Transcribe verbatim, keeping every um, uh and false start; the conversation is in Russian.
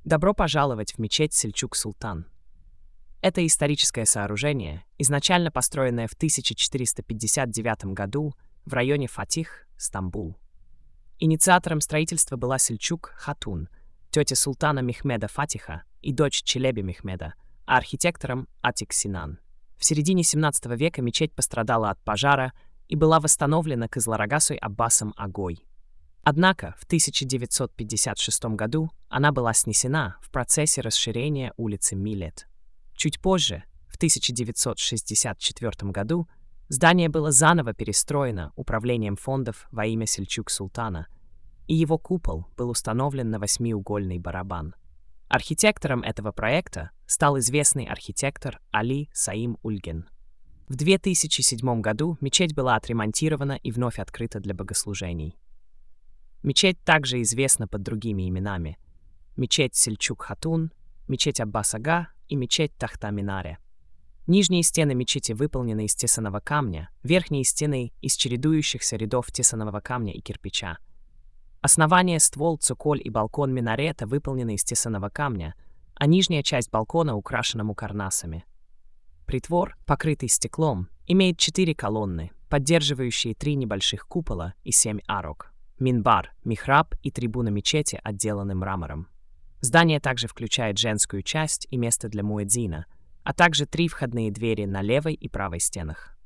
Добро пожаловать в мечеть Сельчук-Султан. Это историческое сооружение, изначально построенное в тысяча четыреста пятьдесят девятом году в районе Фатих, Стамбул. Инициатором строительства была Сельчук Хатун, тетя султана Мехмеда Фатиха и дочь Челеби Мехмеда, а архитектором Атик Синан. В середине семнадцатого века мечеть пострадала от пожара и была восстановлена Кызыларагасой Аббасом Агой. Однако в тысяча девятьсот пятьдесят шестом году она была снесена в процессе расширения улицы Милет. Чуть позже, в тысяча девятьсот шестьдесят четвёртом году, здание было заново перестроено управлением фондов во имя Сельчук-Султана, и его купол был установлен на восьмиугольный барабан. Архитектором этого проекта стал известный архитектор Али Саим Ульген. В две тысячи седьмом году мечеть была отремонтирована и вновь открыта для богослужений. Мечеть также известна под другими именами: мечеть Сельчук-Хатун, мечеть Аббас-Ага и мечеть Тахта-Минаре. Нижние стены мечети выполнены из тесаного камня, верхние стены — из чередующихся рядов тесаного камня и кирпича. Основание, ствол, цоколь и балкон минарета выполнены из тесаного камня, а нижняя часть балкона украшена мукарнасами. Притвор, покрытый стеклом, имеет четыре колонны, поддерживающие три небольших купола и семь арок. Минбар, михраб и трибуна мечети отделаны мрамором. Здание также включает женскую часть и место для муэдзина, а также три входные двери на левой и правой стенах.